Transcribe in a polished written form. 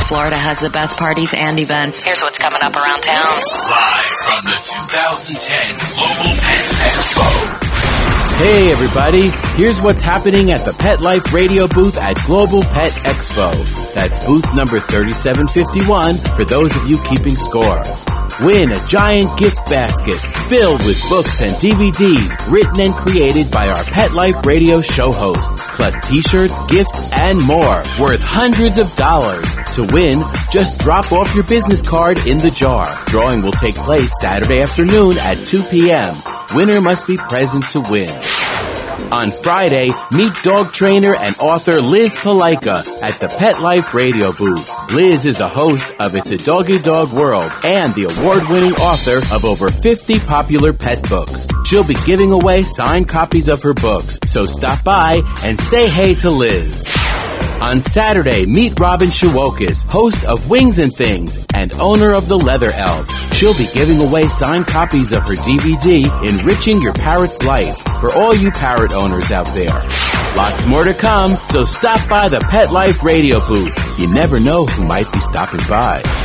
Florida has the best parties and events. Here's what's coming up around town. Live from the 2010 Global Pet Expo. Hey everybody, here's what's happening at the Pet Life Radio booth at Global Pet Expo. That's booth number 3751 for those of you keeping score. Win a giant gift basket filled with books and DVDs written and created by our Pet Life Radio show hosts, plus t-shirts, gifts, and more, worth hundreds of dollars. To win, just drop off your business card in the jar. Drawing will take place Saturday afternoon at 2 p.m. Winner must be present to win. On Friday, meet dog trainer and author Liz Palaika at the Pet Life Radio booth. Liz is the host of It's a Doggy Dog World and the award-winning author of over 50 popular pet books. She'll be giving away signed copies of her books, so stop by and say hey to Liz. On Saturday, meet Robin Shawokis, host of Wings and Things and owner of The Leather Elf. She'll be giving away signed copies of her DVD, Enriching Your Parrot's Life, for all you parrot owners out there. Lots more to come, so stop by the Pet Life Radio booth. You never know who might be stopping by.